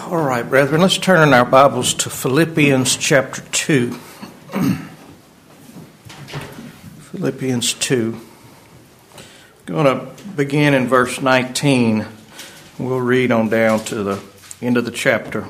All right, brethren, let's turn in our Bibles to Philippians chapter 2. Philippians 2. I'm going to begin in verse 19. We'll read on down to the end of the chapter.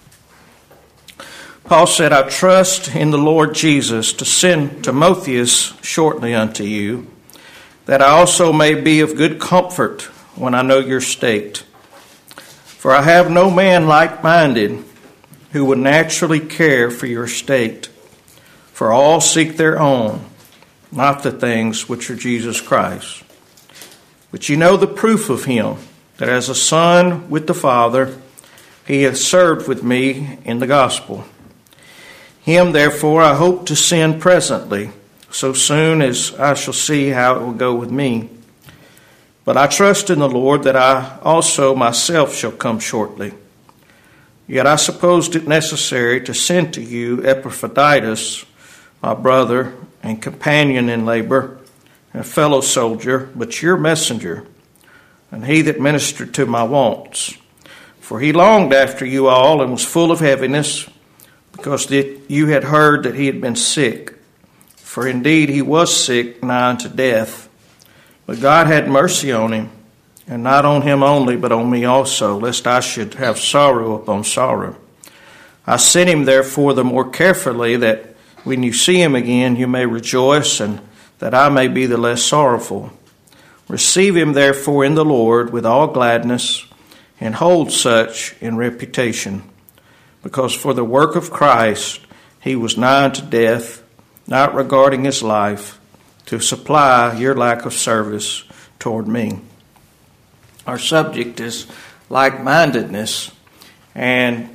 Paul said, I trust in the Lord Jesus to send Timotheus shortly unto you, that I also may be of good comfort when I know your state. For I have no man like-minded who would naturally care for your state. For all seek their own, not the things which are Jesus Christ. But you know the proof of him, that as a son with the Father, he hath served with me in the gospel. Him, therefore, I hope to send presently, so soon as I shall see how it will go with me. But I trust in the Lord that I also myself shall come shortly. Yet I supposed it necessary to send to you Epaphroditus, my brother and companion in labor, and fellow soldier, but your messenger, and he that ministered to my wants. For he longed after you all, and was full of heaviness, because you had heard that he had been sick. For indeed he was sick, nigh unto death. But God had mercy on him, and not on him only, but on me also, lest I should have sorrow upon sorrow. I sent him therefore the more carefully, that when you see him again you may rejoice, and that I may be the less sorrowful. Receive him therefore in the Lord with all gladness, and hold such in reputation. Because for the work of Christ he was nigh unto death, not regarding his life, to supply your lack of service toward me. Our subject is like-mindedness, and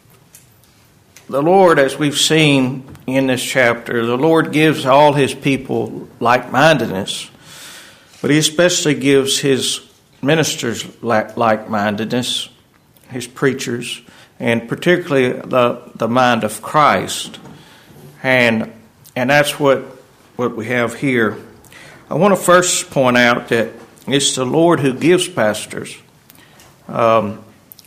the Lord, as we've seen in this chapter, the Lord gives all his people like-mindedness, but he especially gives his ministers like-mindedness, his preachers, and particularly the mind of Christ. And that's what we have here. I want to first point out that it's the Lord who gives pastors. The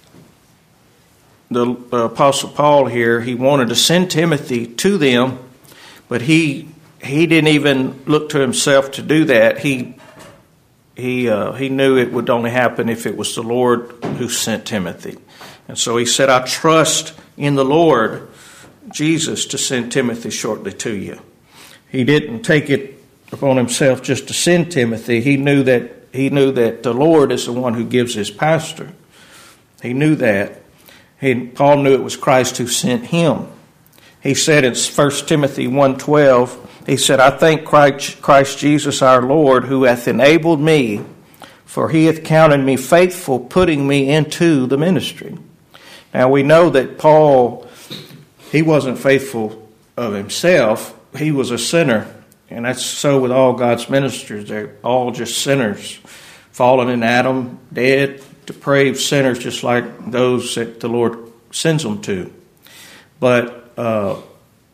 Apostle Paul here, he wanted to send Timothy to them, but he didn't even look to himself to do that. He knew it would only happen if it was the Lord who sent Timothy. And so he said, I trust in the Lord Jesus to send Timothy shortly to you. He didn't take it upon himself just to send Timothy. He knew that the Lord is the one who gives his pastor. He knew that. Paul knew it was Christ who sent him. He said in 1 Timothy 1:12, he said, I thank Christ Jesus our Lord, who hath enabled me, for he hath counted me faithful, putting me into the ministry. Now we know that Paul, he wasn't faithful of himself. He was a sinner, and that's so with all God's ministers. They're all just sinners, fallen in Adam, dead, depraved sinners, just like those that the Lord sends them to. But the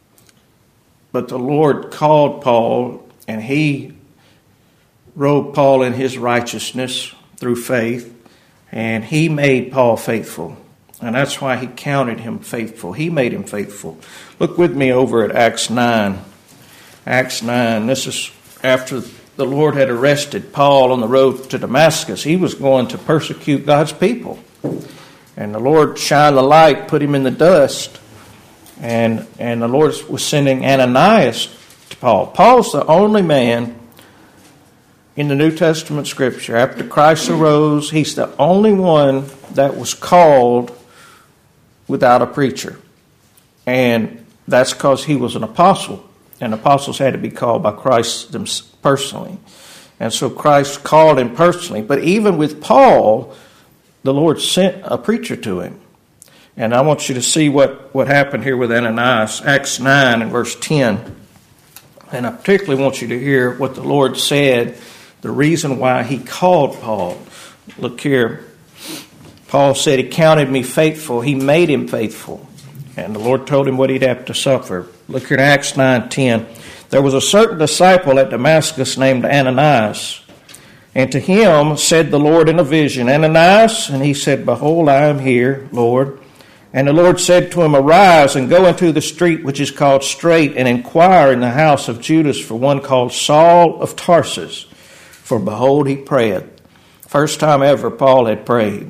Lord called Paul, and he robed Paul in his righteousness through faith, and he made Paul faithful. And that's why he counted him faithful. He made him faithful. Look with me over at Acts 9. Acts 9. This is after the Lord had arrested Paul on the road to Damascus. He was going to persecute God's people. And the Lord shined the light, put him in the dust. And the Lord was sending Ananias to Paul. Paul's the only man in the New Testament Scripture. After Christ arose, he's the only one that was called without a preacher. And that's because he was an apostle. And apostles had to be called by Christ personally. And so Christ called him personally. But even with Paul, the Lord sent a preacher to him. And I want you to see what happened here with Ananias. Acts 9 and verse 10. And I particularly want you to hear what the Lord said, the reason why he called Paul. Look here. Paul said, he counted me faithful. He made him faithful. And the Lord told him what he'd have to suffer. Look here at Acts 9:10. There was a certain disciple at Damascus named Ananias. And to him said the Lord in a vision, Ananias. And he said, Behold, I am here, Lord. And the Lord said to him, Arise and go into the street which is called Straight, and inquire in the house of Judas for one called Saul of Tarsus. For behold, he prayeth. First time ever Paul had prayed.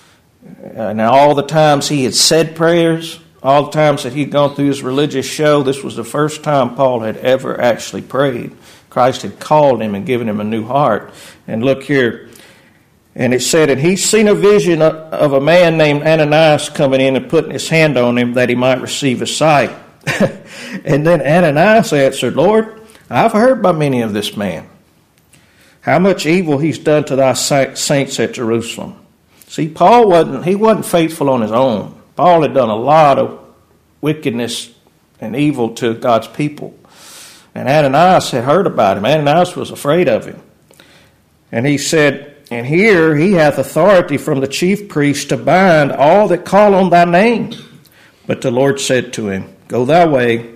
Now all the times he had said prayers, all the times that he'd gone through his religious show, this was the first time Paul had ever actually prayed. Christ had called him and given him a new heart. And look here. And it said, and he's seen a vision of a man named Ananias coming in and putting his hand on him that he might receive his sight. And then Ananias answered, Lord, I've heard by many of this man, how much evil he's done to thy saints at Jerusalem. See, Paul wasn't faithful on his own. Paul had done a lot of wickedness and evil to God's people. And Ananias had heard about him. Ananias was afraid of him. And he said, and here he hath authority from the chief priest to bind all that call on thy name. But the Lord said to him, Go thy way,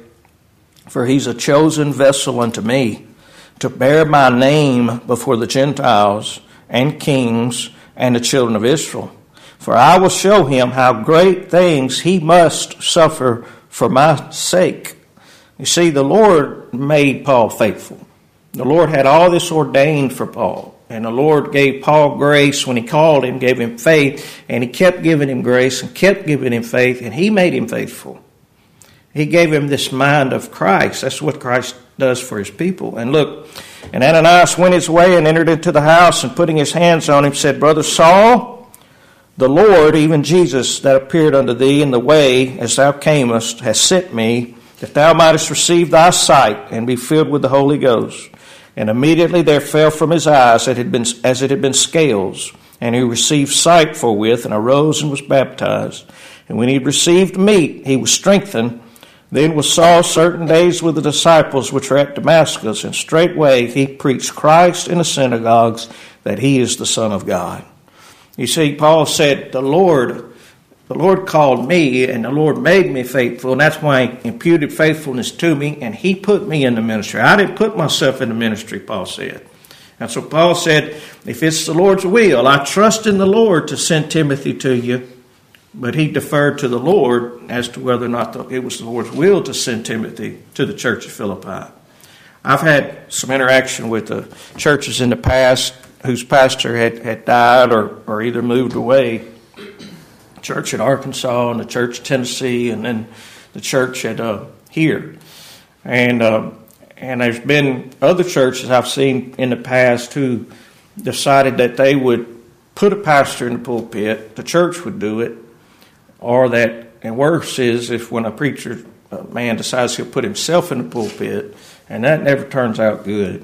for he's a chosen vessel unto me, to bear my name before the Gentiles and kings and the children of Israel. For I will show him how great things he must suffer for my sake. You see, the Lord made Paul faithful. The Lord had all this ordained for Paul. And the Lord gave Paul grace when he called him, gave him faith, and he kept giving him grace and kept giving him faith, and he made him faithful. He gave him this mind of Christ. That's what Christ does for his people. And look, and Ananias went his way and entered into the house, and putting his hands on him said, Brother Saul, the Lord, even Jesus, that appeared unto thee in the way as thou camest, has sent me, that thou mightest receive thy sight and be filled with the Holy Ghost. And immediately there fell from his eyes as it had been scales, and he received sight forthwith, and arose and was baptized. And when he had received meat, he was strengthened. Then was Saul certain days with the disciples which were at Damascus, and straightway he preached Christ in the synagogues, that he is the Son of God. You see, Paul said, the Lord called me, and the Lord made me faithful, and that's why he imputed faithfulness to me, and he put me in the ministry. I didn't put myself in the ministry, Paul said. And so Paul said, if it's the Lord's will, I trust in the Lord to send Timothy to you, but he deferred to the Lord as to whether or not it was the Lord's will to send Timothy to the church of Philippi. I've had some interaction with the churches in the past whose pastor had died or either moved away. Church at Arkansas and the church at Tennessee, and then the church at here. And there's been other churches I've seen in the past who decided that they would put a pastor in the pulpit, the church would do it, or that, and worse is if when a man decides he'll put himself in the pulpit, and that never turns out good.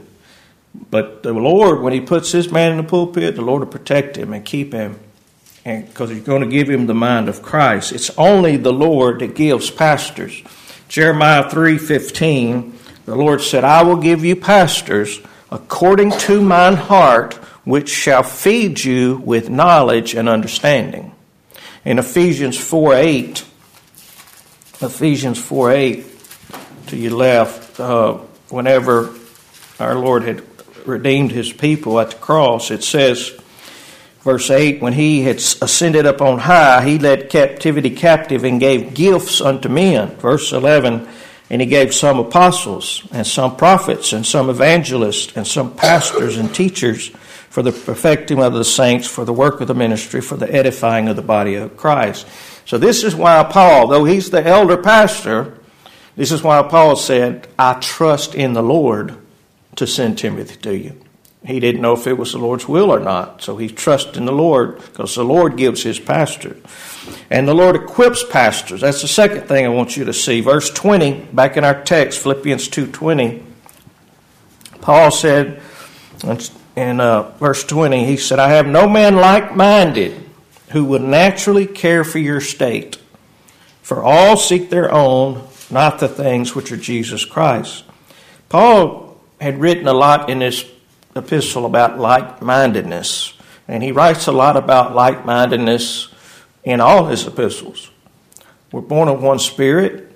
But the Lord, when he puts his man in the pulpit, the Lord will protect him and keep him, and because he's going to give him the mind of Christ. It's only the Lord that gives pastors. Jeremiah 3:15, the Lord said, I will give you pastors according to mine heart, which shall feed you with knowledge and understanding. In Ephesians 4:8 to your left, whenever our Lord had redeemed his people at the cross, it says, verse 8, when he had ascended up on high, he led captivity captive and gave gifts unto men. Verse 11, and he gave some apostles and some prophets and some evangelists and some pastors and teachers for the perfecting of the saints, for the work of the ministry, for the edifying of the body of Christ. So this is why Paul, though he's the elder pastor, this is why Paul said, I trust in the Lord to send Timothy to you. He didn't know if it was the Lord's will or not, so he trusted in the Lord because the Lord gives his pastor. And the Lord equips pastors. That's the second thing I want you to see. Verse 20, back in our text, Philippians 2:20, Paul said in verse 20, he said, I have no man like-minded who would naturally care for your state, for all seek their own, not the things which are Jesus Christ. Paul had written a lot in this epistle about like-mindedness, and he writes a lot about like-mindedness in all his epistles. We're born of one spirit.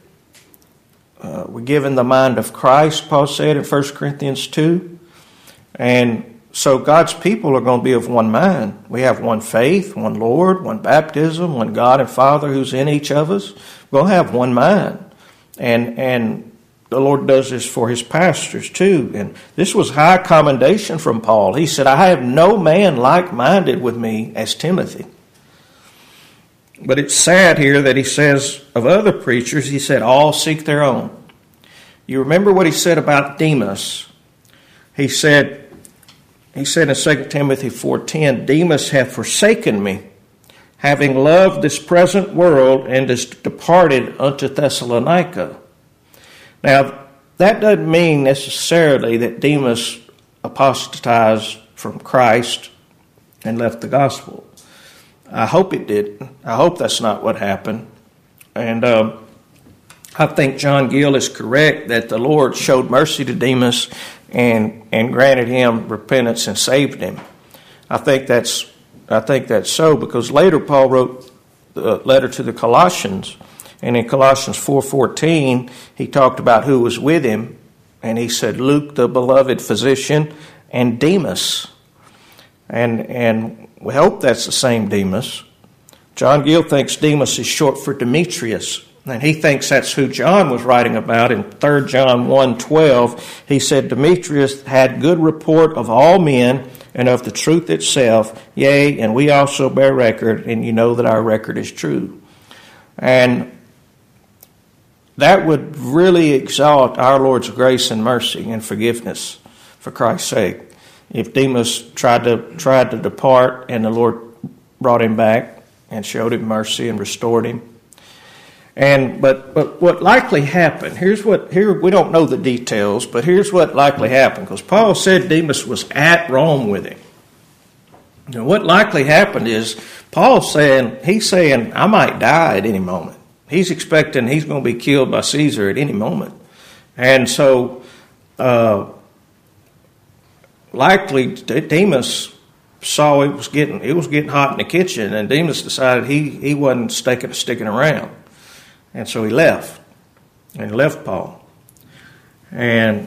We're given the mind of Christ, Paul said in 1 Corinthians 2. And So God's people are going to be of one mind. We have one faith, one Lord, one baptism, one God and Father who's in each of us. We'll have one mind. And the Lord does this for his pastors too. And this was high commendation from Paul. He said, I have no man like-minded with me as Timothy. But it's sad here that he says of other preachers, he said, all seek their own. You remember what he said about Demas. He said in 2 Timothy 4:10, Demas hath forsaken me, having loved this present world, and is departed unto Thessalonica. Now, that doesn't mean necessarily that Demas apostatized from Christ and left the gospel. I hope it didn't. I hope that's not what happened. And I think John Gill is correct that the Lord showed mercy to Demas and granted him repentance and saved him. I think that's so, because later Paul wrote the letter to the Colossians, and in Colossians 4:14 he talked about who was with him, and he said Luke the beloved physician and Demas, and we hope that's the same Demas. John Gill thinks Demas is short for Demetrius. And he thinks that's who John was writing about in 3 John 1:12. He said, Demetrius had good report of all men and of the truth itself. Yea, and we also bear record, and you know that our record is true. And that would really exalt our Lord's grace and mercy and forgiveness for Christ's sake. If Demas tried to depart and the Lord brought him back and showed him mercy and restored him. But what likely happened, here we don't know the details, but here's what likely happened, because Paul said Demas was at Rome with him. And what likely happened is he's saying I might die at any moment. He's expecting he's going to be killed by Caesar at any moment. And so likely Demas saw it was getting hot in the kitchen, and Demas decided he wasn't sticking around. And so he left Paul. And,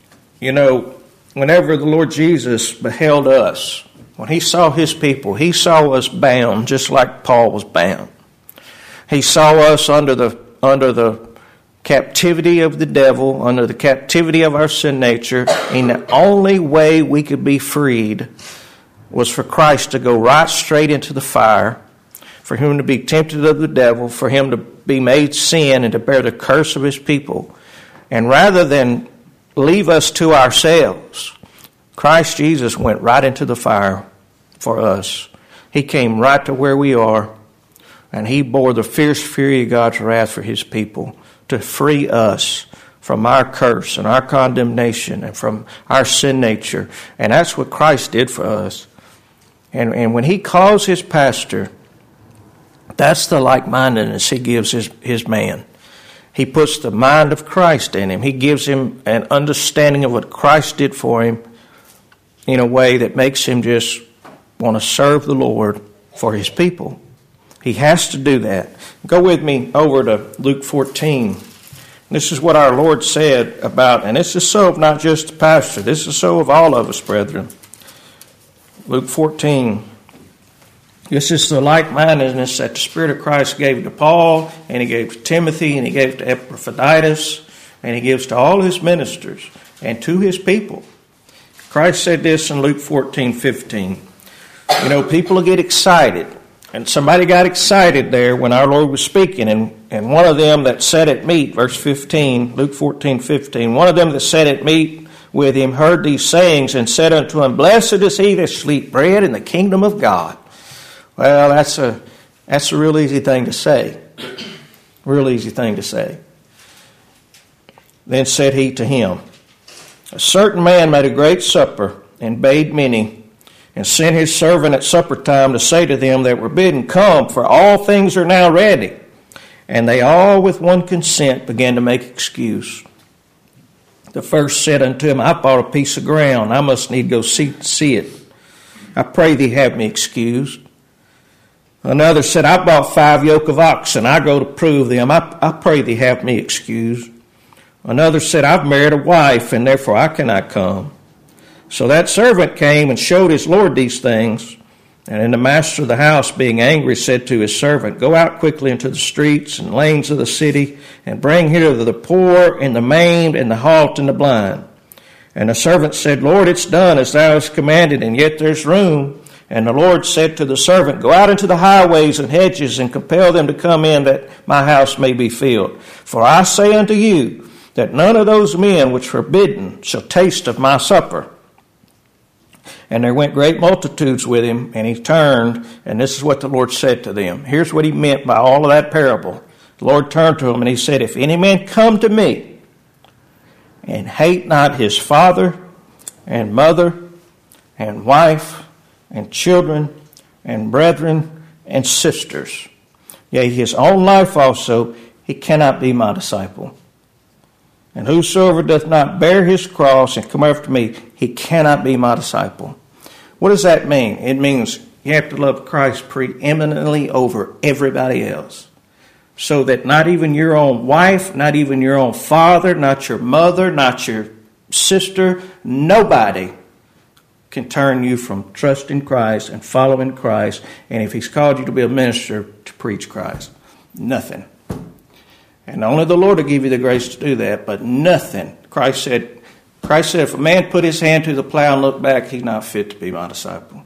whenever the Lord Jesus beheld us, when he saw his people, he saw us bound just like Paul was bound. He saw us under the captivity of the devil, under the captivity of our sin nature, and the only way we could be freed was for Christ to go right straight into the fire, for him to be tempted of the devil, for him to be made sin and to bear the curse of his people. And rather than leave us to ourselves, Christ Jesus went right into the fire for us. He came right to where we are, and he bore the fierce fury of God's wrath for his people to free us from our curse and our condemnation and from our sin nature. And that's what Christ did for us. And when he calls his pastor, that's the like-mindedness he gives his man. He puts the mind of Christ in him. He gives him an understanding of what Christ did for him in a way that makes him just want to serve the Lord for his people. He has to do that. Go with me over to Luke 14. This is what our Lord said about, and this is so of not just the pastor, this is so of all of us, brethren. Luke 14. This is the like-mindedness that the Spirit of Christ gave to Paul, and he gave to Timothy, and he gave to Epaphroditus, and he gives to all his ministers and to his people. Christ said this in Luke 14:15. People will get excited. And somebody got excited there when our Lord was speaking. And one of them that sat at meat, verse 15, Luke 14:15, one of them that sat at meat with him heard these sayings and said unto him, Blessed is he that shall eat bread in the kingdom of God. Well, that's a real easy thing to say. Real easy thing to say. Then said he to him, A certain man made a great supper and bade many, and sent his servant at supper time to say to them that were bidden, Come, for all things are now ready. And they all with one consent began to make excuse. The first said unto him, I bought a piece of ground. I must need go see it. I pray thee have me excused. Another said, I bought 5 yoke of oxen. I go to prove them. I pray thee have me excused. Another said, I've married a wife, and therefore I cannot come. So that servant came and showed his lord these things. And then the master of the house, being angry, said to his servant, Go out quickly into the streets and lanes of the city, and bring hither the poor and the maimed and the halt and the blind. And the servant said, Lord, it's done as thou hast commanded, and yet there's room. And the Lord said to the servant, Go out into the highways and hedges, and compel them to come in, that my house may be filled. For I say unto you, that none of those men which were bidden shall taste of my supper. And there went great multitudes with him, and he turned, and this is what the Lord said to them. Here's what he meant by all of that parable. The Lord turned to him, and he said, If any man come to me, and hate not his father, and mother, and wife, and children, and brethren, and sisters, yea, his own life also, he cannot be my disciple. And whosoever doth not bear his cross and come after me, he cannot be my disciple. What does that mean? It means you have to love Christ preeminently over everybody else. So that not even your own wife, not even your own father, not your mother, not your sister, nobody can turn you from trusting Christ and following Christ. And if he's called you to be a minister, to preach Christ. Nothing. And only the Lord will give you the grace to do that, but nothing. Christ said, if a man put his hand to the plow and look back, he's not fit to be my disciple.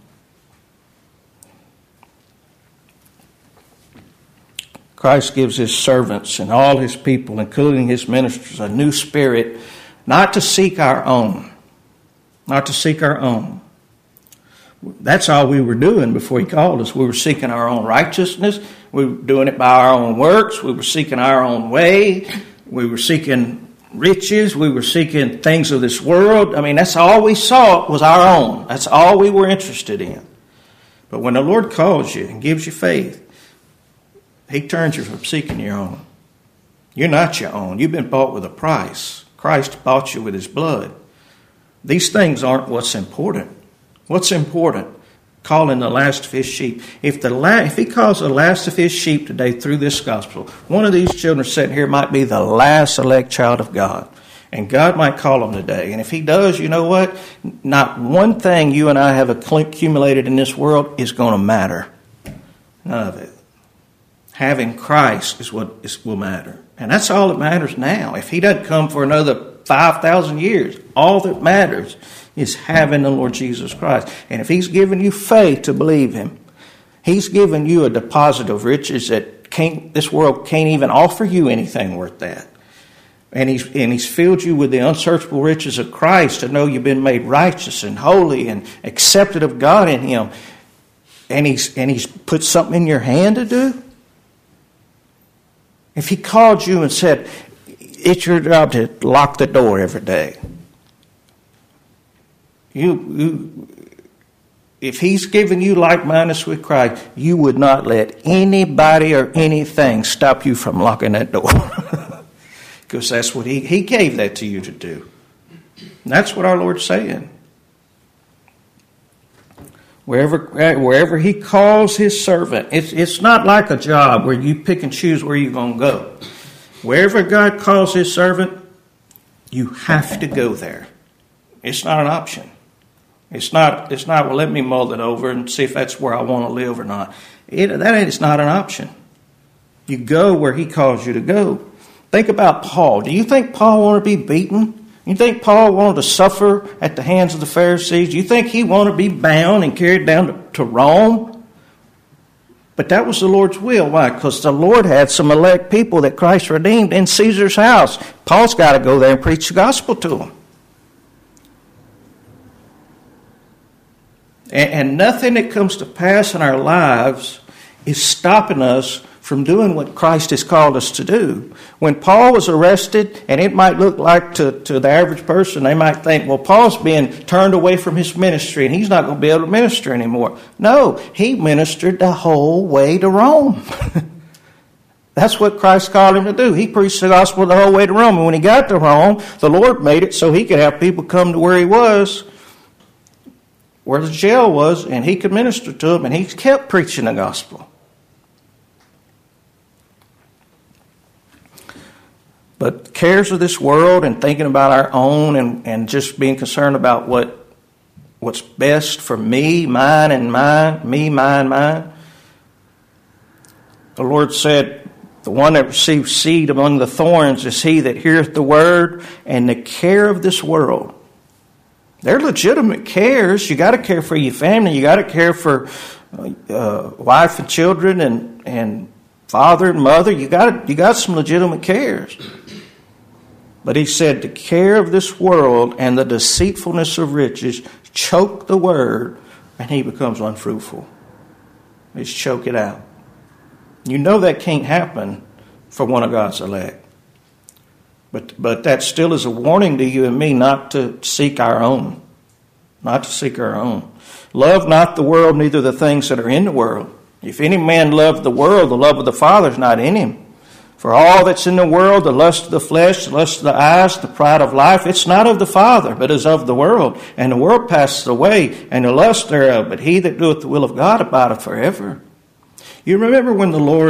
Christ gives his servants and all his people, including his ministers, a new spirit, not to seek our own. Not to seek our own. That's all we were doing before he called us. We were seeking our own righteousness. We were doing it by our own works. We were seeking our own way. We were seeking riches. We were seeking things of this world. I mean, that's all we saw was our own. That's all we were interested in. But when the Lord calls you and gives you faith, he turns you from seeking your own. You're not your own. You've been bought with a price. Christ bought you with his blood. These things aren't what's important. What's important? Calling the last of his sheep. If he calls the last of his sheep today through this gospel, one of these children sitting here might be the last elect child of God. And God might call them today. And if he does, you know what? Not one thing you and I have accumulated in this world is going to matter. None of it. Having Christ is what will matter. And that's all that matters now. If he doesn't come for another 5,000 years, all that matters is having the Lord Jesus Christ. And if he's given you faith to believe him, he's given you a deposit of riches that this world can't even offer you anything worth that. And he's filled you with the unsearchable riches of Christ to know you've been made righteous and holy and accepted of God in him. And he's put something in your hand to do. If he called you and said, it's your job to lock the door every day. If he's given you like-mindedness with Christ, you would not let anybody or anything stop you from locking that door. Because that's what he gave that to you to do. And that's what our Lord's saying. Wherever he calls his servant, it's not like a job where you pick and choose where you're going to go. Wherever God calls his servant, you have to go there. It's not an option. It's not, well, let me mull it over and see if that's where I want to live or not. It's not an option. You go where he calls you to go. Think about Paul. Do you think Paul wanted to be beaten? You think Paul wanted to suffer at the hands of the Pharisees? Do you think he wanted to be bound and carried down to Rome? But that was the Lord's will. Why? Because the Lord had some elect people that Christ redeemed in Caesar's house. Paul's got to go there and preach the gospel to them. And nothing that comes to pass in our lives is stopping us from doing what Christ has called us to do. When Paul was arrested, and it might look like to the average person, they might think, well, Paul's being turned away from his ministry and he's not going to be able to minister anymore. No, he ministered the whole way to Rome. That's what Christ called him to do. He preached the gospel the whole way to Rome. And when he got to Rome, the Lord made it so he could have people come to where he was, where the jail was, and he could minister to them, and he kept preaching the gospel. But cares of this world and thinking about our own and just being concerned about what what's best for me, mine, and mine, me, mine, mine. The Lord said, the one that receives seed among the thorns is he that heareth the word, and the care of this world. They're legitimate cares. You got to care for your family. You got to care for wife and children and father and mother. You got some legitimate cares. But he said, the care of this world and the deceitfulness of riches choke the word, and he becomes unfruitful. Just choke it out. You know that can't happen for one of God's elect. But that still is a warning to you and me not to seek our own. Not to seek our own. Love not the world, neither the things that are in the world. If any man love the world, the love of the Father is not in him. For all that's in the world, the lust of the flesh, the lust of the eyes, the pride of life, it's not of the Father, but is of the world. And the world passes away, and the lust thereof. But he that doeth the will of God abideth forever. You remember when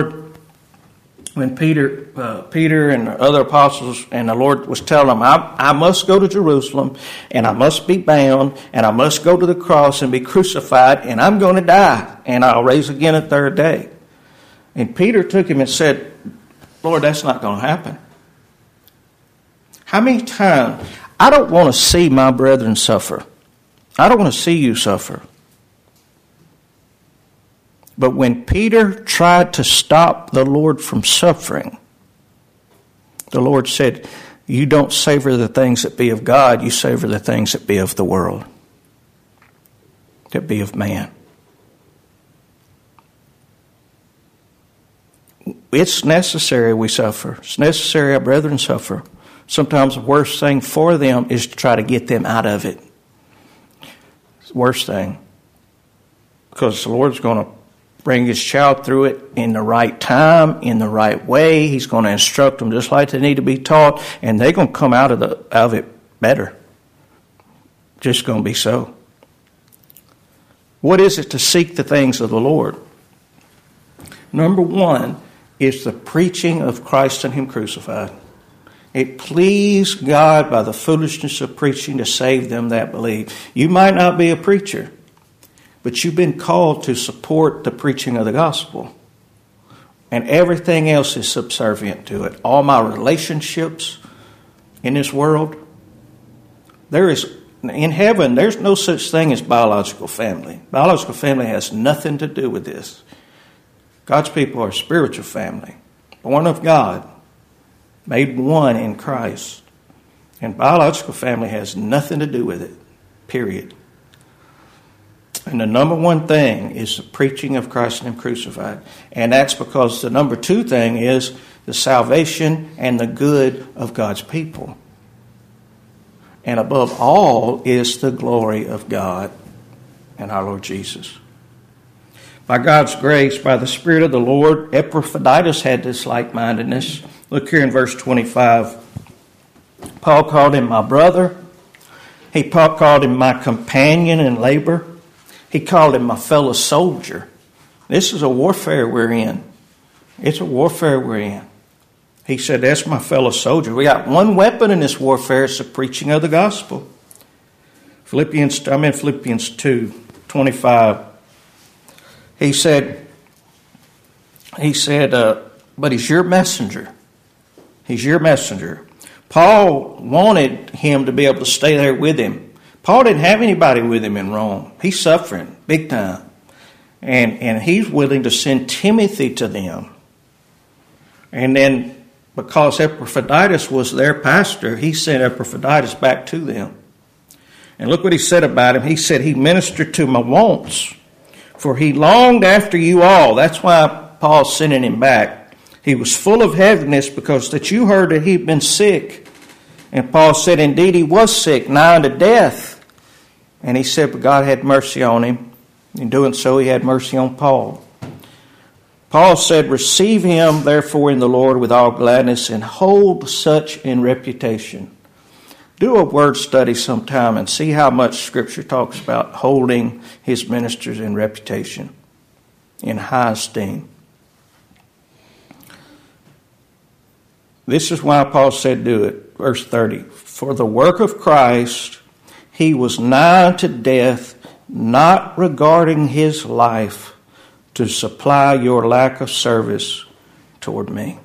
Peter and the other apostles and the Lord was telling them, I must go to Jerusalem, and I must be bound, and I must go to the cross and be crucified, and I'm going to die, and I'll rise again the third day. And Peter took him and said, Lord, that's not going to happen. How many times? I don't want to see my brethren suffer. I don't want to see you suffer. But when Peter tried to stop the Lord from suffering, the Lord said, you don't savor the things that be of God, you savor the things that be of the world, that be of man. It's necessary we suffer. It's necessary our brethren suffer. Sometimes the worst thing for them is to try to get them out of it. It's the worst thing. Because the Lord's going to bring his child through it in the right time, in the right way. He's going to instruct them just like they need to be taught, and they're going to come out of it better. Just going to be so. What is it to seek the things of the Lord? Number one is the preaching of Christ and him crucified. It pleased God by the foolishness of preaching to save them that believe. You might not be a preacher, but you've been called to support the preaching of the gospel. And everything else is subservient to it. All my relationships in this world. In heaven, there's no such thing as biological family. Biological family has nothing to do with this. God's people are a spiritual family. Born of God. Made one in Christ. And biological family has nothing to do with it. Period. And the number one thing is the preaching of Christ and him crucified. And that's because the number two thing is the salvation and the good of God's people. And above all is the glory of God and our Lord Jesus. By God's grace, by the Spirit of the Lord, Epaphroditus had this like-mindedness. Look here in verse 25. Paul called him my brother. Paul called him my companion in labor. He called him my fellow soldier. This is a warfare we're in. It's a warfare we're in. He said, that's my fellow soldier. We got one weapon in this warfare. It's the preaching of the gospel. Philippians 2:25. He said, but he's your messenger. He's your messenger. Paul wanted him to be able to stay there with him. Paul didn't have anybody with him in Rome. He's suffering big time. And he's willing to send Timothy to them. And then because Epaphroditus was their pastor, he sent Epaphroditus back to them. And look what he said about him. He said, he ministered to my wants, for he longed after you all. That's why Paul's sending him back. He was full of heaviness because that you heard that he'd been sick. And Paul said, indeed, he was sick, nigh unto death. And he said, but God had mercy on him. In doing so, he had mercy on Paul. Paul said, receive him, therefore, in the Lord with all gladness, and hold such in reputation. Do a word study sometime and see how much Scripture talks about holding his ministers in reputation, in high esteem. This is why Paul said do it. Verse 30, for the work of Christ he was nigh unto death, not regarding his life to supply your lack of service toward me.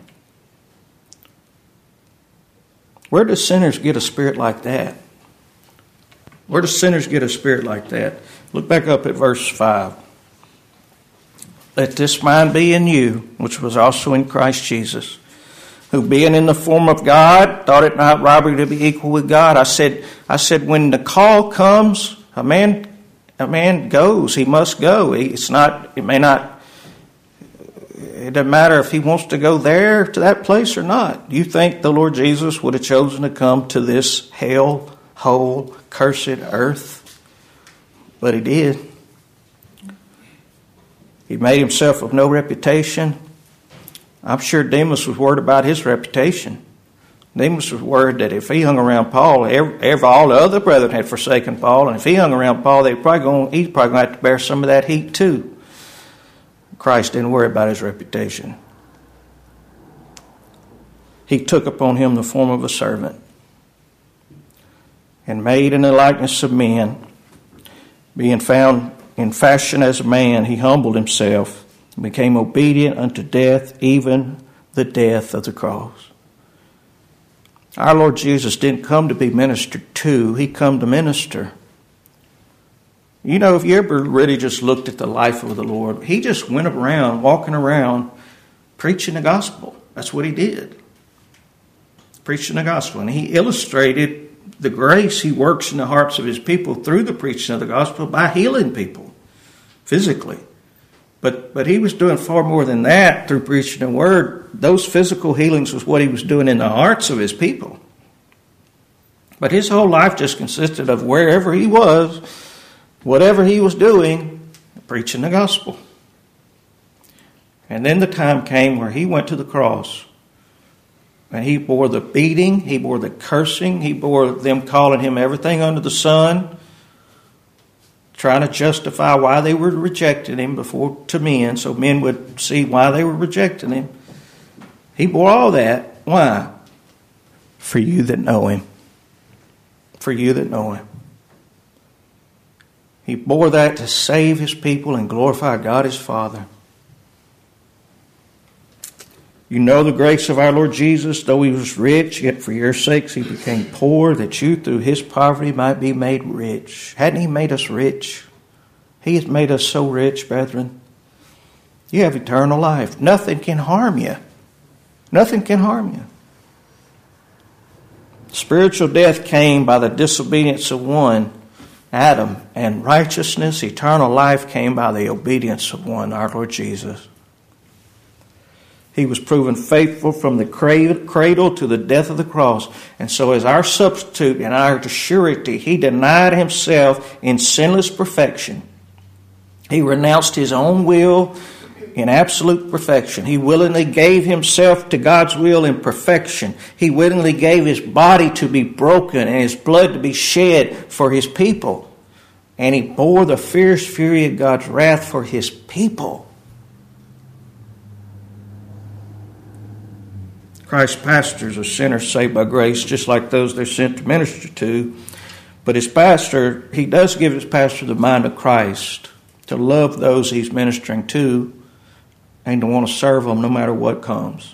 Where do sinners get a spirit like that? Where do sinners get a spirit like that? Look back up at verse 5. Let this mind be in you, which was also in Christ Jesus, who being in the form of God, thought it not robbery to be equal with God. I said, when the call comes, a man goes. He must go. It doesn't matter if he wants to go there to that place or not. Do you think the Lord Jesus would have chosen to come to this hell, hole, cursed earth? But he did. He made himself of no reputation. I'm sure Demas was worried about his reputation. Demas was worried that if he hung around Paul, all the other brethren had forsaken Paul, and if he hung around Paul, he's probably going to have to bear some of that heat too. Christ didn't worry about his reputation. He took upon him the form of a servant, and made in the likeness of men, being found in fashion as a man, he humbled himself and became obedient unto death, even the death of the cross. Our Lord Jesus didn't come to be ministered to, he come to minister. You know, if you ever really just looked at the life of the Lord, he just went around, walking around, preaching the gospel. That's what he did. Preaching the gospel. And he illustrated the grace he works in the hearts of his people through the preaching of the gospel by healing people physically. But he was doing far more than that through preaching the word. Those physical healings was what he was doing in the hearts of his people. But his whole life just consisted of wherever he was, whatever he was doing, preaching the gospel. And then the time came where he went to the cross. And he bore the beating, he bore the cursing, he bore them calling him everything under the sun, trying to justify why they were rejecting him to men, so men would see why they were rejecting him. He bore all that. Why? For you that know him. For you that know him. He bore that to save his people and glorify God his Father. You know the grace of our Lord Jesus, though he was rich, yet for your sakes he became poor, that you through his poverty might be made rich. Hadn't he made us rich? He has made us so rich, brethren. You have eternal life. Nothing can harm you. Nothing can harm you. Spiritual death came by the disobedience of one, Adam, and righteousness, eternal life, came by the obedience of one, our Lord Jesus. He was proven faithful from the cradle to the death of the cross. And so as our substitute and our surety, he denied himself in sinless perfection. He renounced his own will in absolute perfection. He willingly gave himself to God's will in perfection. He willingly gave his body to be broken and his blood to be shed for his people. And he bore the fierce fury of God's wrath for his people. Christ's pastors are sinners saved by grace, just like those they're sent to minister to. But his pastor, he does give his pastor the mind of Christ, to love those he's ministering to and to want to serve them no matter what comes.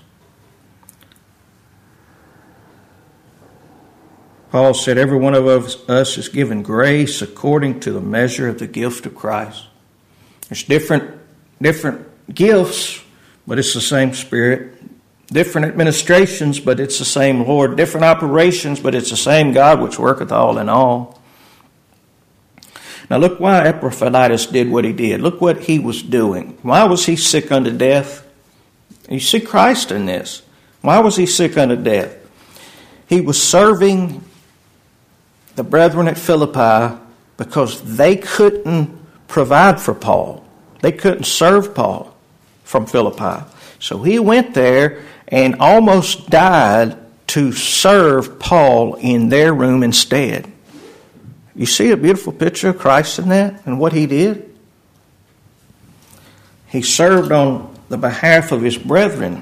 Paul said every one of us is given grace according to the measure of the gift of Christ. There's different gifts, but it's the same Spirit. Different administrations, but it's the same Lord. Different operations, but it's the same God which worketh all in all. Now look why Epaphroditus did what he did. Look what he was doing. Why was he sick unto death? You see Christ in this. Why was he sick unto death? He was serving the brethren at Philippi because they couldn't provide for Paul. They couldn't serve Paul from Philippi. So he went there and almost died to serve Paul in their room instead. You see a beautiful picture of Christ in that and what he did? He served on the behalf of his brethren.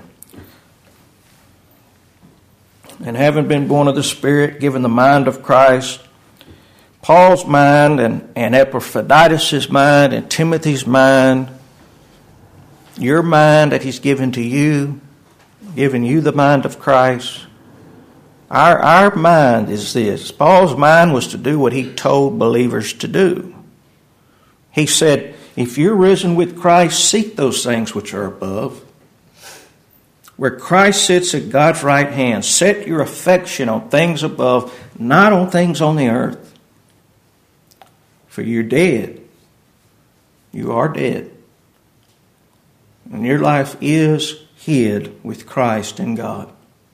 And having been born of the Spirit, given the mind of Christ, Paul's mind and Epaphroditus' mind and Timothy's mind, your mind that he's given to you, giving you the mind of Christ. Our mind is this. Paul's mind was to do what he told believers to do. He said, if you're risen with Christ, seek those things which are above, where Christ sits at God's right hand. Set your affection on things above, not on things on the earth. For you're dead. You are dead. And your life is hid with Christ in God.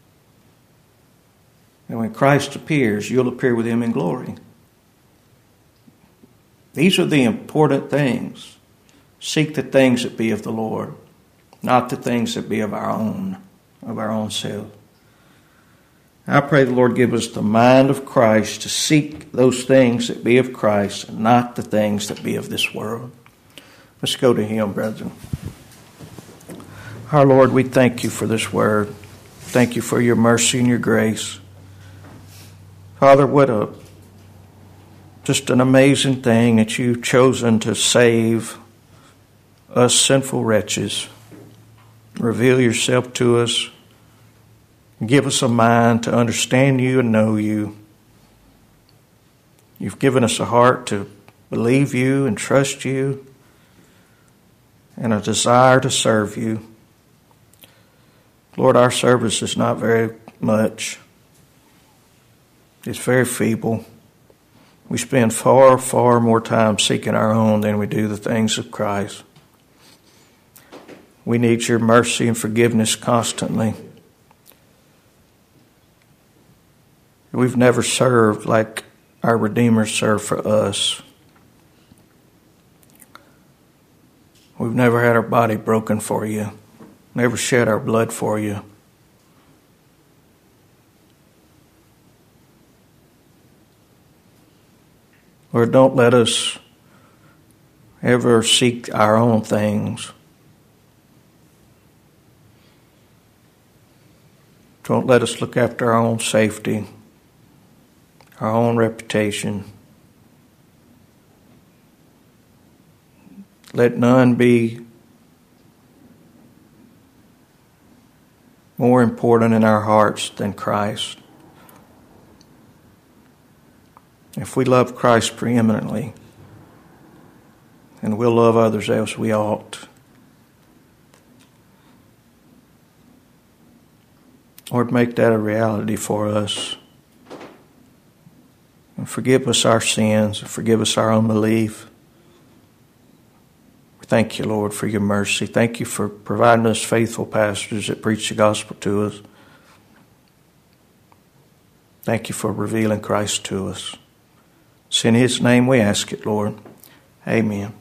And when Christ appears, you'll appear with him in glory. These are the important things. Seek the things that be of the Lord, not the things that be of our own self. I pray the Lord give us the mind of Christ to seek those things that be of Christ and not the things that be of this world. Let's go to him, brethren. Our Lord, we thank you for this word. Thank you for your mercy and your grace. Father, just an amazing thing that you've chosen to save us sinful wretches. Reveal yourself to us. Give us a mind to understand you and know you. You've given us a heart to believe you and trust you, and a desire to serve you. Lord, our service is not very much. It's very feeble. We spend far, far more time seeking our own than we do the things of Christ. We need your mercy and forgiveness constantly. We've never served like our Redeemer served for us. We've never had our body broken for you. Never shed our blood for you. Lord, don't let us ever seek our own things. Don't let us look after our own safety, our own reputation. Let none be more important in our hearts than Christ. If we love Christ preeminently, and we'll love others as we ought. Lord, make that a reality for us. And forgive us our sins, and forgive us our unbelief. Thank you, Lord, for your mercy. Thank you for providing us faithful pastors that preach the gospel to us. Thank you for revealing Christ to us. It's in his name we ask it, Lord. Amen.